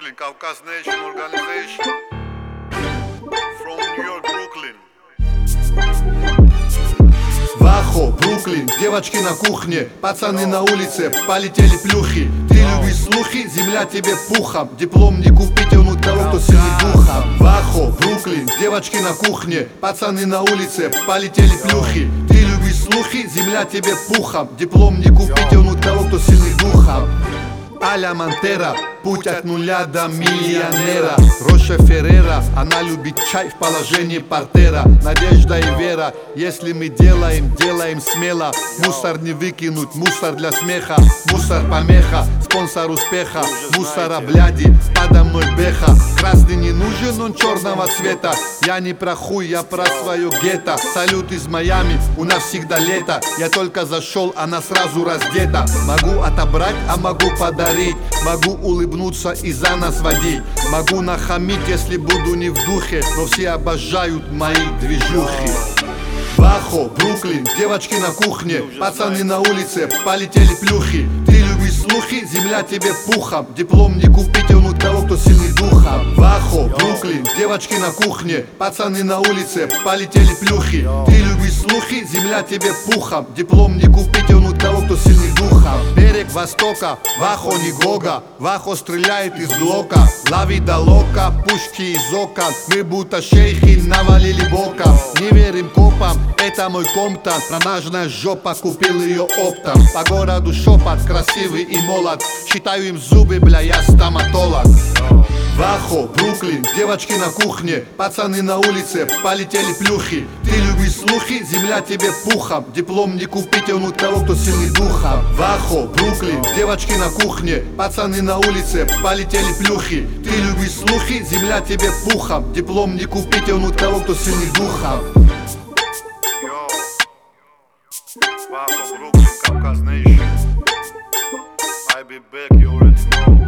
Brooklyn, Caucas Nation Organization. From New York, Brooklyn. Вахо, Бруклин, девочки на кухне, пацаны на улице, полетели плюхи. Ты любишь слухи, земля тебе пухом. Диплом не купить, он у того, кто сильный духом. Вахо, Бруклин, девочки на кухне, пацаны на улице, полетели плюхи. Ты любишь слухи, земля тебе пухом. Диплом не купить, он у того, кто сильный духом. Аля Монтера, путь от нуля до миллионера. Роша Феррера, она любит чай в положении портера. Надежда и вера, если мы делаем, делаем смело. Мусор не выкинуть, мусор для смеха. Мусор помеха, спонсор успеха. Мусора бляди, подо мной беха. Красный не нужен, он черного цвета. Я не про хуй, я про свое гетто. Салют из Майами, у нас всегда лето. Я только зашел, она сразу раздета. Могу отобрать, а могу подарить. Могу улыбнуться и за нас водить. Могу нахамить, если буду не в духе. Но все обожают мои движухи. Вахо, Бруклин, девочки на кухне, пацаны на улице, полетели плюхи. Ты любишь слухи, земля тебе пухом. Диплом не купить, он у того, кто сильный духом. Вахо, Бруклин, девочки на кухне, пацаны на улице, полетели плюхи. Ты любишь слухи, земля тебе пухом. Диплом не купить, он у того, кто сильный духом. Берег Востока, Вахо не Гога. Вахо стреляет из глока. Лави да лока, пушки из окон. Мы будто шейхи навалили бока. Не верим копам, это мой комптон. Промажная жопа, купил ее оптом. По городу шепот, красивый и молод. Считаю им зубы, бля, я стоматолог. Вахо, Бруклин, девочки на кухне, пацаны на улице, полетели плюхи. Ты любишь слухи, земля тебе пухом. Диплом не купить, он у того, кто сильный духом. Вахо, Бруклин, девочки на кухне, пацаны на улице, полетели плюхи. Ты любишь слухи, земля тебе пухом. Диплом не купить, он у того, кто сильный духом. Vaho, Brooklyn, Caucas Nation. I be back, you already know.